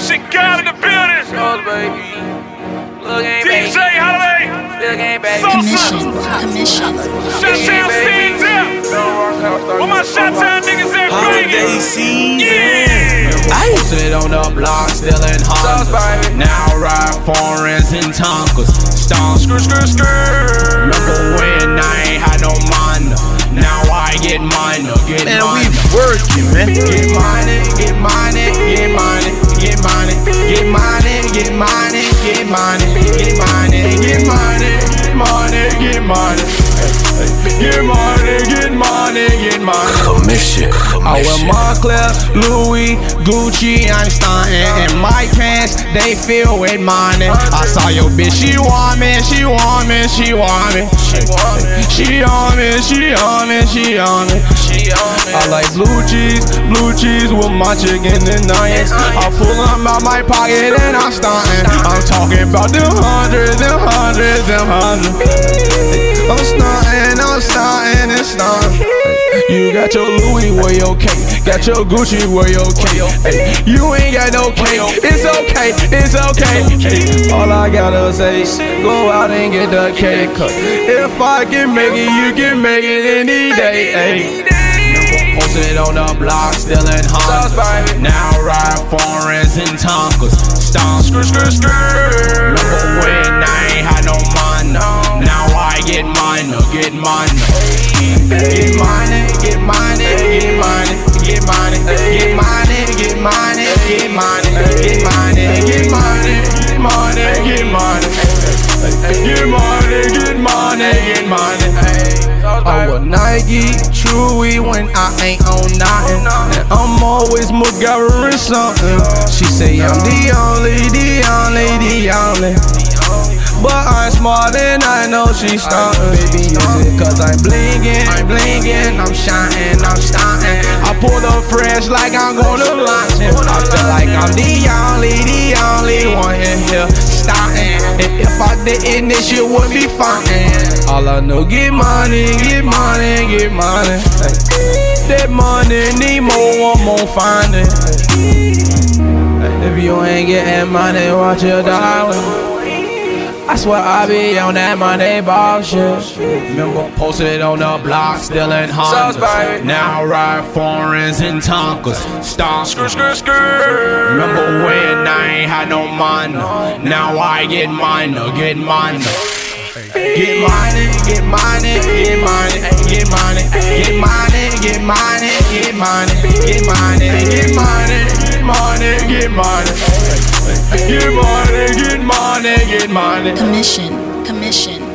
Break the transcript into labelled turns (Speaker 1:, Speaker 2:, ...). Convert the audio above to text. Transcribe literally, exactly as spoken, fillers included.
Speaker 1: Commission God in the building. D J Holiday.
Speaker 2: Commission, commission.
Speaker 1: Shot-town Steve's out. Where my shot-town niggas at?
Speaker 3: Holiday season.
Speaker 1: Yeah.
Speaker 3: I sit on the block, still in Honda. Now ride foreigns and Tonkas. Stomp, skr, skr, skr. Remember when I ain't had no minor? Now I get minor, get
Speaker 4: Man,
Speaker 3: minor.
Speaker 4: we working, man.
Speaker 3: Get money, get money, get money, get money, get money, get money, get money, get money, get money, get money, get money, get money, get money, get money.
Speaker 4: Commission,
Speaker 3: I wear Moncler, Louis, Gucci, I'm stunting, and my pants they fill with money. I saw your bitch, she want me, she want me, she want me, she on me, she on me, she on me. I like blue cheese, blue cheese with my chicken and onions. I pull them out my pocket and I'm stunting. I'm talking about them hundreds, them hundreds, them hundreds. I'm stunting, I'm stunting and stunting. You got your Louis, where your cake? Got your Gucci, where your cake? Hey, you ain't got no cake. It's okay, it's okay. Hey, all I gotta say is go out and get the cake. If I can make it, you can make it any day. Hey. Posted on the block, still in Honda. Now ride foreigns and Tonkas. Stomp, skr, skr, skr. Remember when I ain't had no minor? Now I get minor, get minor. Get money, get money, get money, get money, get money, get money, get money, get money, get money, get money, get money, get money, get money, get money. I wear Nike, Chewy when I ain't on nothing, and I'm always McGarrett something. She say I'm the only, the only, the only. But I'm smart and I know she's stuntin'. Baby, is it cause I'm blingin', I'm blingin', I'm shining, I'm stuntin'. I pull up fresh like I'm gonna launch it. I feel like I'm the only, the only one in here stuntin'. And if I didn't, this shit would be funkin'. All I know, get money, get money, get money. That money, need more, one more find it. If you ain't getting money, watch your dollar. I swear I be on that Monday ball shit. Remember posted on the block, still in Honda. Now ride foreigns and Tonkas. Stomp, skr, skr, skr. Remember when I ain't had no minor? Now I get minor, get minor. Get money, get money, get money, get money, get money, get money, get money, get money, get money, get money, get money. Get money, get money, get money.
Speaker 2: Commission, commission.